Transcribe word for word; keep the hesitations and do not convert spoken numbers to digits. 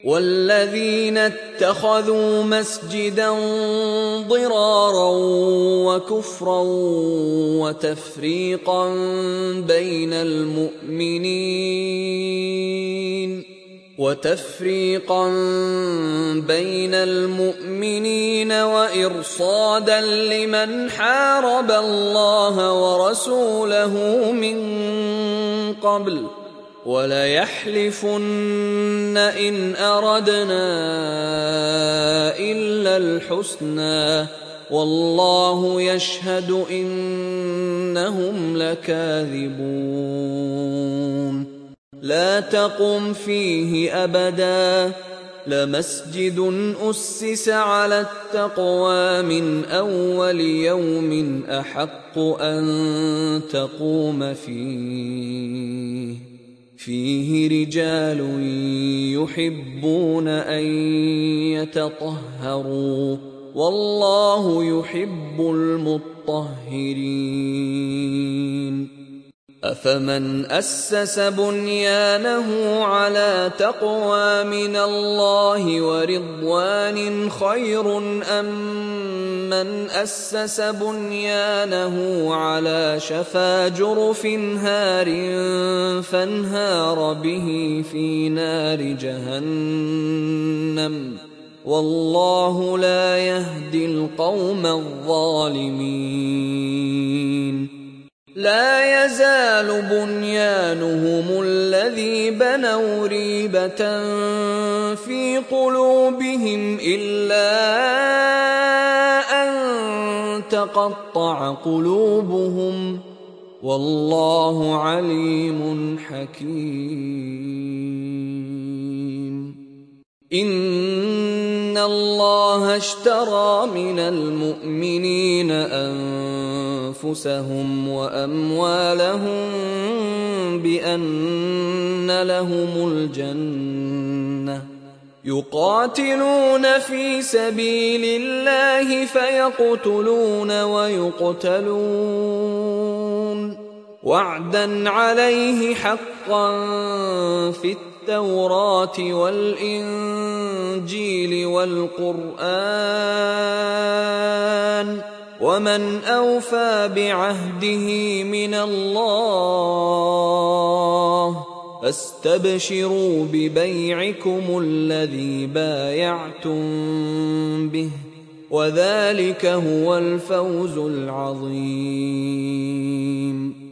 والذين اتخذوا مسجدا ضرارا وكفرا وتفريقا بين المؤمنين وتفريقا بين المؤمنين وإرصادا لمن حارب الله ورسوله من قبل وليحلفن إن أردنا إلا الحسنى والله يشهد إنهم لكاذبون لا تقم فيه أبدا لمسجد أسس على التقوى من أول يوم أحق أن تقوم فيه فيه رجال يحبون أن يتطهروا والله يحب المطهرين أفمن أسس بنيانه على تقوى من الله ورضوان خير أم من أسس بنيانه على شفا جرف هار فانهار به في نار جهنم والله لا يهدي القوم الظالمين لا يزال بنيانهم الذي بنوا ريبة في قلوبهم إلا أن تقطع قلوبهم والله عليم حكيم إن الله اشترى من المؤمنين أنفسهم وأموالهم بأن لهم الجنة يقاتلون في سبيل الله فيقتلون ويقتلون وعدا عليه حقا في التوراة والإنجيل والقرآن ومن أوفى بعهده من الله فاستبشروا ببيعكم الذي بايعتم به وذلك هو الفوز العظيم